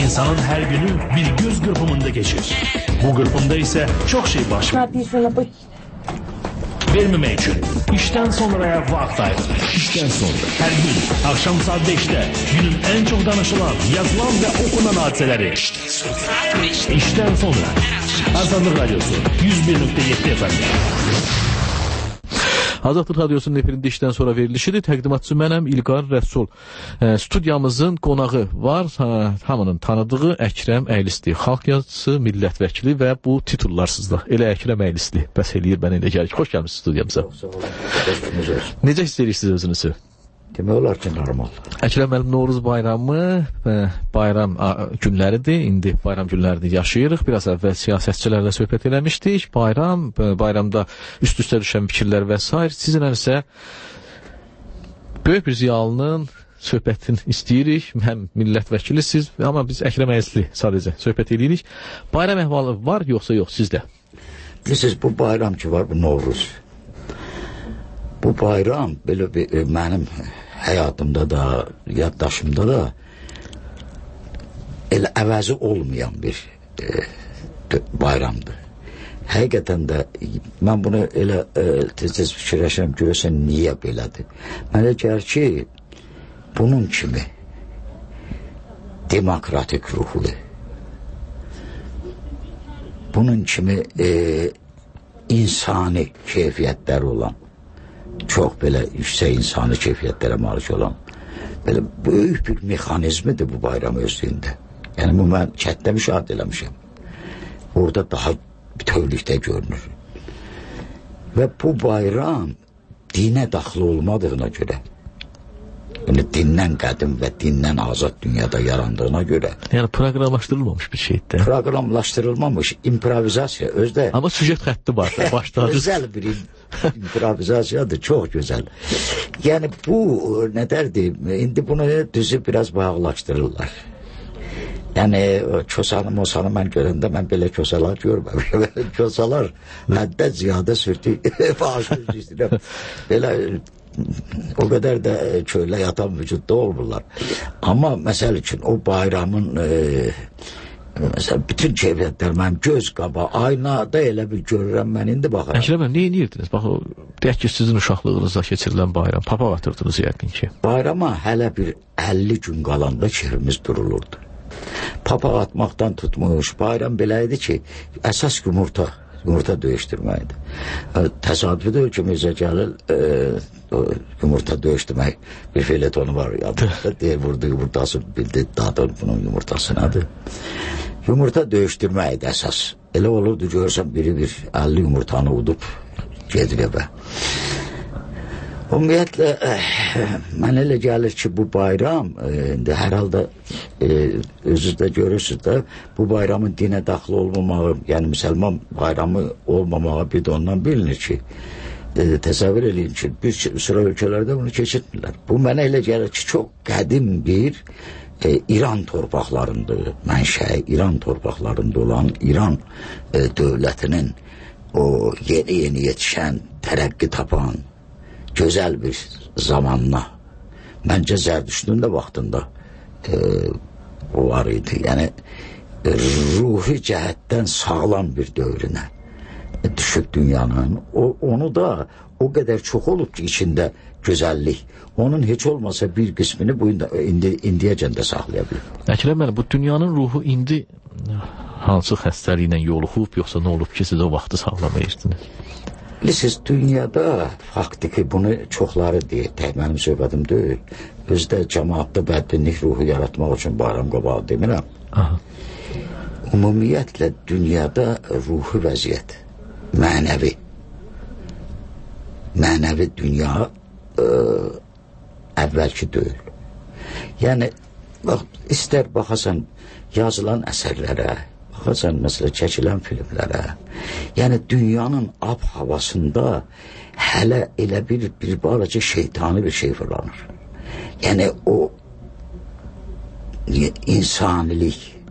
İnsanın her günü bir göz kırpımında geçir. Bu kırpımda ise çok şey baş verir. Vermemek için işten sonraya vakit ayırın. İşten sonra her gün akşam saat 5'te günün en çok danışılan, yazılan ve okunan hadiseleri. İşten sonra Azadlık Radyosu 101.7 FM. Azadlık Radyosu'nun efirində işdən sonra verilişidir. Təqdimatçı mənəm İlqar Rəsul. Studiyamızın qonağı var. Hamının tanıdığı Əkrəm Əylisli. Xalq yazıcısı, millət vəkili və bu titullarsızda. Elə Əkrəm Əylisli. Bəs eləyir mən elə gəlir. Xoş gəlmişsiniz studiyamıza. Necə hiss edirsiniz özünüzü? Demək olar ki, normal. Əkrəm müəllim, Novruz bayramı bayram günləridir. İndi bayram günlərini yaşayırıq. Biraz əvvəl siyasətçilərlə söhbət eləmişdik. Bayramda üst-üstə düşən fikirlər və s. Sizlə isə böyük bir ziyalının söhbətini istəyirik. Həm millət vəkilisiniz, amma biz Əkrəm Əylisli sadəcə söhbət edirik. Bayram əhvalı var, yoxsa yox sizdə? Bilirsiniz, bu bayram ki var, bu Novruz. Bu bayram belə mənim həyatımda da, yaddaşımda da elə əvəzi olmayan bir bayramdır. Həqiqətən də mən bunu elə tez-tez fikirləşirəm, görəsən niyə belədir. Mənə gəlir ki, bunun kimi demokratik ruhlu, bunun kimi insani keyfiyyətləri olan, çox belə yüksək insani keyfiyyətlərə malik olan belə böyük bir mexanizmidir bu bayram özlüyündə. Yəni bu mən kənddə müşahidə eləmişəm. Orada daha bütövlükdə görünür. Və bu bayram dinə daxil olmadığına görə, yəni dindən qədim və dindən azad dünyada yarandığına görə. Yəni proqramlaşdırılmamış bir şeydir. Proqramlaşdırılmamış, improvizasiya özdə. Amma süjet xətti var. Gözəl bir improvizasiyadır, çox gözəl. Yəni bu nədərdir? İndi bunu düzü biraz bağlaşdırırlar. Yəni kosanı mən görəndə mən belə kosalar görməmişəm. Kosalar həddə ziyadə sürtü bağışlayır. Belə o qədər də çöldə yatan vücudda olmurlar. Amma məsəl üçün o bayramın məsələn, bütün keyfiyyətlər mənim göz qaba, aynada elə bir görürəm mən indi baxıram. Əkrəm, nə edirdiniz? Bax, deyək ki, sizin uşaqlığınızda keçirilən bayram, papaq atırdınız yəqin ki. Bayrama hələ bir 50 gün qalanda kefimiz durulurdu. Papaq atmaqdan tutmuş, bayram belə idi ki, əsas yumurta döyüşdürməkdir. Təsadüfi deyil ki, Mirzə Cəlil yumurta döyüşdürmək bir feletonu var yadında. Deyir, burada yumurtası bildi, dadır bunun yumurtası nədir? Yumurta döyüşdürməkdir əsas. Elə olurdu, görürsən biri bir 50 yumurtanı udub gedir evə. Ümumiyyətlə, mən elə gəlir ki, bu bayram, hər halda özünüz də görürsünüz də, bu bayramın dinə daxil olmamağı, yəni müsəlman bayramı olmamağı bir də ondan bilinir ki, təsəvvür edin ki, bir sıra ölkələrdə bunu keçirtmirlər. Bu mənə elə gəlir ki, çox qədim bir İran torpaqlarında, mənşəyi İran torpaqlarında olan İran dövlətinin o yeni yetişən, tərəqqi tapan, gözəl bir zamanla, məncə Zərdüştün də vaxtında o var idi. Yəni, ruhi cəhətdən sağlam bir dövrünə düşüb dünyanın. Onu da o qədər çox olub ki, içində gözəllik. Onun heç olmasa bir qismini indiyəcən də saxlaya bilir. Əkrəm müəllim, bu dünyanın ruhu indi hansı xəstəliklə yoluxub, yoxsa nə olub ki, siz o vaxtı saxlamayırsınız? Bilirsiniz, dünyada faktiki bunu çoxları deyir, mənim söhbətim deyil. Özdə cəmaatda bədbinlik ruhu yaratmaq üçün bayram qabağı demirəm. Ümumiyyətlə, dünyada ruhi vəziyyət, mənəvi dünya əvvəlki deyil. Yəni, istər baxasan yazılan əsərlərə, baxasan məsələ çəkilən filmlərə, yəni dünyanın ab-havasında hələ elə bir balaca şeytani bir şey fırlanır. Yəni o insanilik,